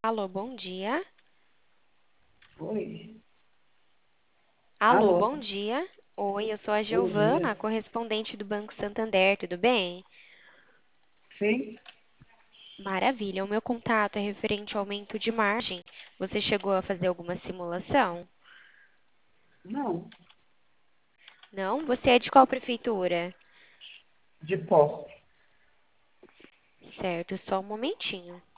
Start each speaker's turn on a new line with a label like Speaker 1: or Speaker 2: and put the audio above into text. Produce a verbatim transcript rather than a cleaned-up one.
Speaker 1: Alô, bom dia.
Speaker 2: Oi.
Speaker 1: Alô,
Speaker 2: Alô.
Speaker 1: bom dia. Oi, eu sou a
Speaker 2: Bom
Speaker 1: Giovana,
Speaker 2: dia.
Speaker 1: correspondente do Banco Santander, tudo bem?
Speaker 2: Sim?
Speaker 1: Maravilha, o meu contato é referente ao aumento de margem. Você chegou a fazer alguma simulação?
Speaker 2: Não.
Speaker 1: Não? Você é de qual prefeitura?
Speaker 2: De posse.
Speaker 1: Certo, só um momentinho.